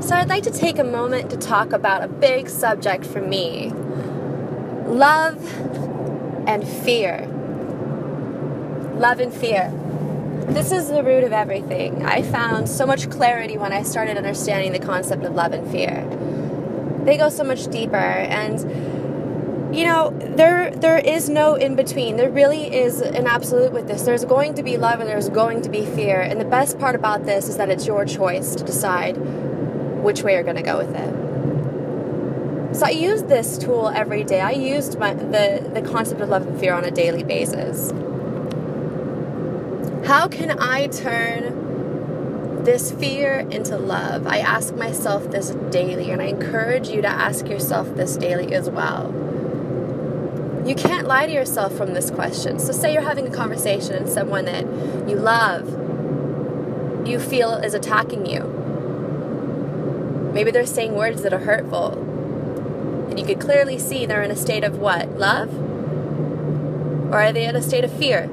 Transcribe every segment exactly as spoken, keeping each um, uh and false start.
So I'd like to take a moment to talk about a big subject for me. Love and fear. Love and fear. This is the root of everything. I found so much clarity when I started understanding the concept of love and fear. They go so much deeper, and you know, there there is no in-between. There really is an absolute with this. There's going to be love and there's going to be fear, and the best part about this is that it's your choice to decide which way you're going to go with it. So I use this tool every day. I used my, the, the concept of love and fear on a daily basis. How can I turn this fear into love? I ask myself this daily, and I encourage you to ask yourself this daily as well. You can't lie to yourself from this question. So say you're having a conversation and someone that you love, you feel is attacking you. Maybe they're saying words that are hurtful. And you could clearly see they're in a state of what? Love? Or are they in a state of fear?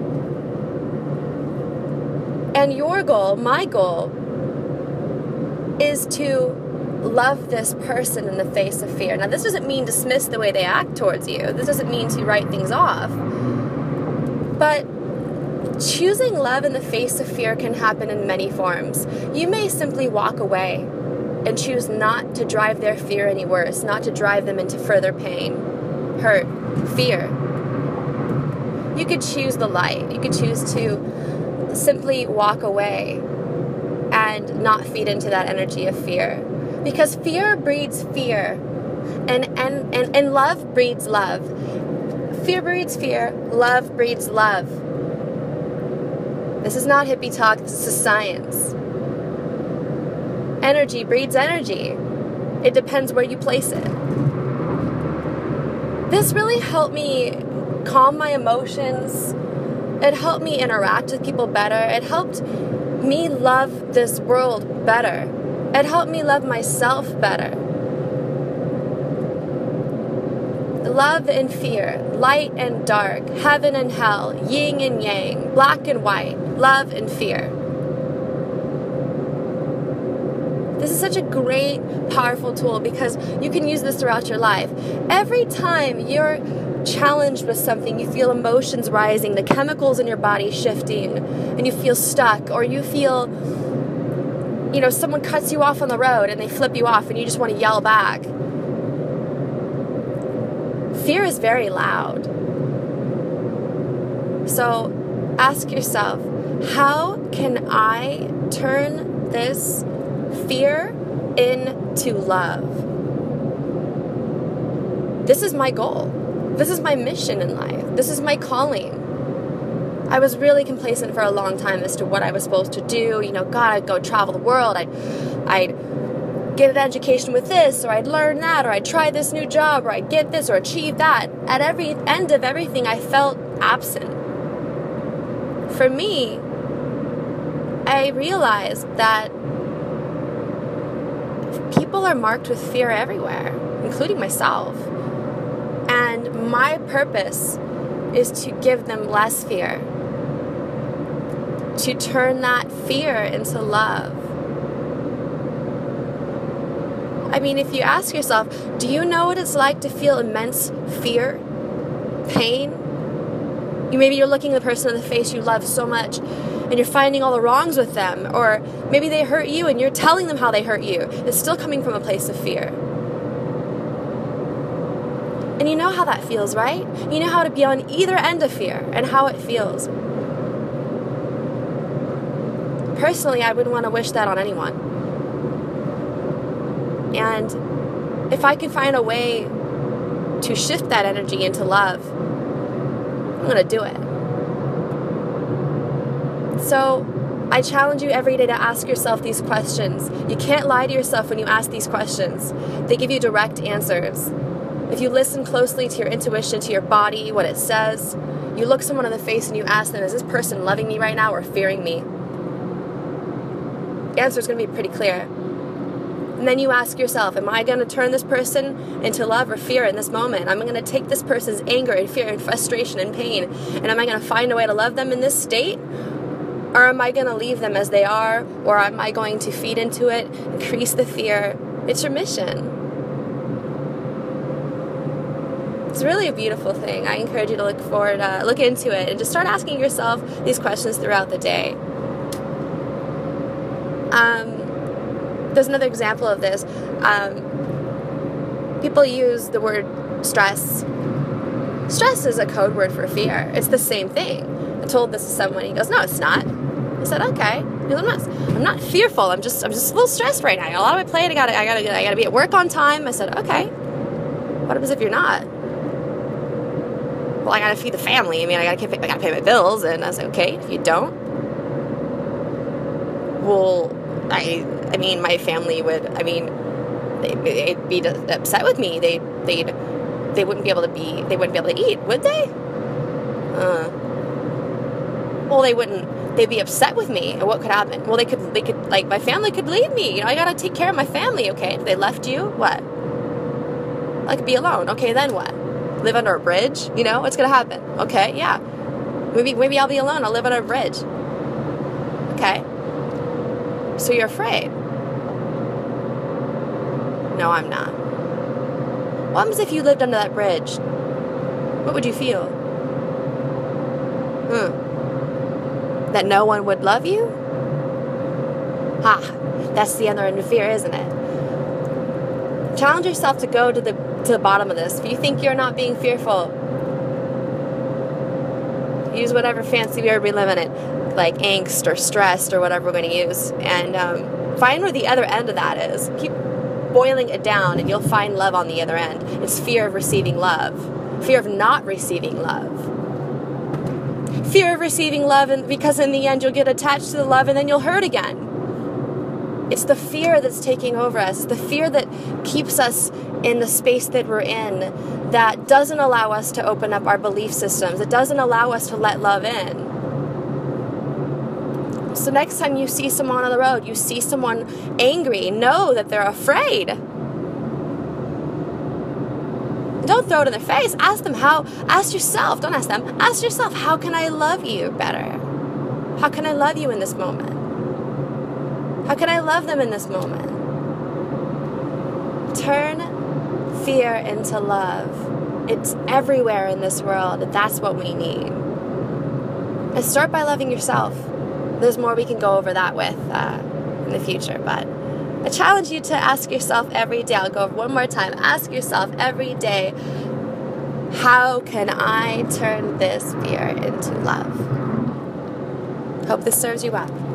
And your goal, my goal, is to love this person in the face of fear. Now, this doesn't mean dismiss the way they act towards you. This doesn't mean to write things off. But choosing love in the face of fear can happen in many forms. You may simply walk away and choose not to drive their fear any worse, not to drive them into further pain, hurt, fear. You could choose the light. You could choose to simply walk away and not feed into that energy of fear. Because fear breeds fear, and, and, and, and love breeds love. Fear breeds fear, love breeds love. This is not hippie talk, this is science. Energy breeds energy. It depends where you place it. This really helped me calm my emotions. It helped me interact with people better. It helped me love this world better. It helped me love myself better. Love and fear, light and dark, heaven and hell, yin and yang, black and white, love and fear. This is such a great, powerful tool because you can use this throughout your life. Every time you're challenged with something, you feel emotions rising, the chemicals in your body shifting, and you feel stuck, or you feel, you know, someone cuts you off on the road and they flip you off and you just want to yell back. Fear is very loud. So ask yourself, how can I turn this fear into love? This is my goal. This is my mission in life. This is my calling. I was really complacent for a long time as to what I was supposed to do. You know, God, I'd go travel the world. I'd, I'd get an education with this, or I'd learn that, or I'd try this new job, or I'd get this, or achieve that. At every end of everything, I felt absent. For me, I realized that people are marked with fear everywhere, including myself. And my purpose is to give them less fear, to turn that fear into love. I mean, if you ask yourself, do you know what it's like to feel immense fear, pain? You maybe you're looking the person in the face you love so much, and you're finding all the wrongs with them, or maybe they hurt you and you're telling them how they hurt you. It's still coming from a place of fear. And you know how that feels, right? You know how to be on either end of fear and how it feels. Personally, I wouldn't want to wish that on anyone. And if I can find a way to shift that energy into love, I'm going to do it. So I challenge you every day to ask yourself these questions. You can't lie to yourself when you ask these questions. They give you direct answers. If you listen closely to your intuition, to your body, what it says, you look someone in the face and you ask them, is this person loving me right now or fearing me? The answer is going to be pretty clear. And then you ask yourself, am I going to turn this person into love or fear in this moment? Am I going to take this person's anger and fear and frustration and pain, and am I going to find a way to love them in this state? Or Or am I going to leave them as they are? Or am I going to feed into it, increase the fear? It's your mission. It's really a beautiful thing. I encourage you to look forward, uh, look into it, and just start asking yourself these questions throughout the day. Um, there's another example of this. Um, people use the word stress. Stress is a code word for fear. It's the same thing. I told this to someone. He goes, "No, it's not." I said, "Okay." He goes, "I'm not. I'm not fearful. I'm just. I'm just a little stressed right now. I got a lot on my plate. I got. I got. I got to be at work on time." I said, "Okay. What happens if you're not?" "Well, I got to feed the family. I mean, I got to. I got to pay my bills." And I was like, "Okay. If you don't, well, I. I mean, my family would. I mean, they, they'd be upset with me. They. They'd. They wouldn't be able to be. They wouldn't be able to eat, would they? Uh. Well, they wouldn't. They'd be upset with me. And what could happen? Well, they could. They could. Like, my family could leave me. You know, I got to take care of my family. Okay. If they left you, what? I could be alone. Okay, then what? Live under a bridge? You know, what's gonna happen? Okay, yeah. Maybe maybe I'll be alone. I'll live under a bridge. Okay. So you're afraid? No, I'm not. What happens if you lived under that bridge? What would you feel? Hmm. That no one would love you? Ha! That's the other end of fear, isn't it? Challenge yourself to go to the to the bottom of this. If you think you're not being fearful, use whatever fancy word we live in it, like angst or stressed or whatever we're going to use, and um, find where the other end of that is. Keep boiling it down, and you'll find love on the other end. It's fear of receiving love, fear of not receiving love, fear of receiving love, and because in the end you'll get attached to the love, and then you'll hurt again. It's the fear that's taking over us. It's the fear that keeps us in the space that we're in, that doesn't allow us to open up our belief systems. It doesn't allow us to let love in. So next time you see someone on the road, you see someone angry, know that they're afraid. Don't throw it in their face. Ask them how, ask yourself, don't ask them, ask yourself, how can I love you better? How can I love you in this moment? How can I love them in this moment? Turn fear into love. It's everywhere in this world. That's what we need. And start by loving yourself. There's more we can go over that with uh, in the future. But I challenge you to ask yourself every day. I'll go over one more time. Ask yourself every day, how can I turn this fear into love? Hope this serves you well.